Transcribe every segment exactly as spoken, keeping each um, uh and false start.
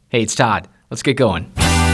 Hey, it's Todd. Let's get going.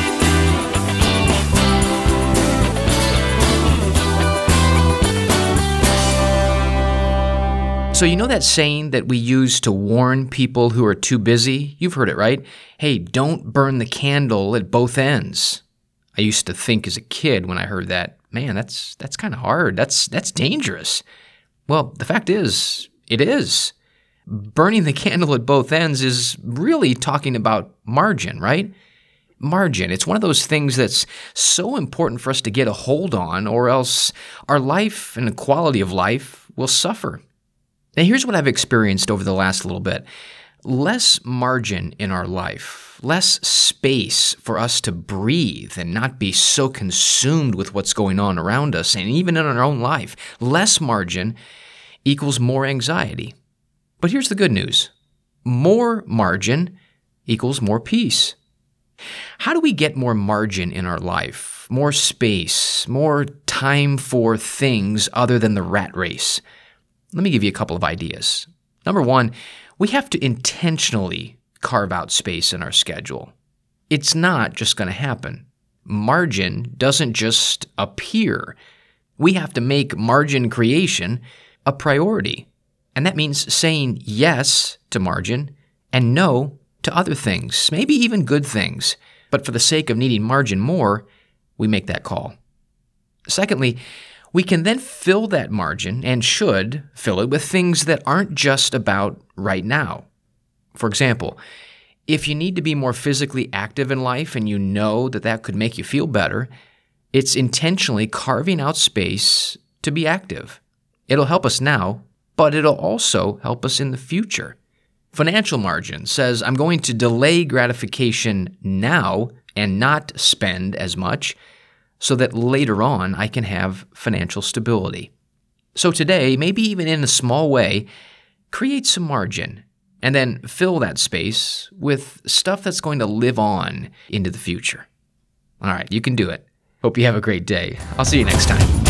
So you know that saying that we use to warn people who are too busy? You've heard it, right? Hey, don't burn the candle at both ends. I used to think as a kid when I heard that, man, that's that's kind of hard. That's that's dangerous. Well, the fact is, it is. Burning the candle at both ends is really talking about margin, right? Margin. It's one of those things that's so important for us to get a hold on, or else our life and the quality of life will suffer. Now, here's what I've experienced over the last little bit. Less margin in our life, less space for us to breathe and not be so consumed with what's going on around us and even in our own life. Less margin equals more anxiety. But here's the good news. More margin equals more peace. How do we get more margin in our life, more space, more time for things other than the rat race? Let me give you a couple of ideas. Number one, we have to intentionally carve out space in our schedule. It's not just going to happen. Margin doesn't just appear. We have to make margin creation a priority. And that means saying yes to margin and no to other things, maybe even good things. But for the sake of needing margin more, we make that call. Secondly, we can then fill that margin, and should fill it, with things that aren't just about right now. For example, if you need to be more physically active in life and you know that that could make you feel better, it's intentionally carving out space to be active. It'll help us now, but it'll also help us in the future. Financial margin says I'm going to delay gratification now and not spend as much, so that later on I can have financial stability. So today, maybe even in a small way, create some margin and then fill that space with stuff that's going to live on into the future. All right, you can do it. Hope you have a great day. I'll see you next time.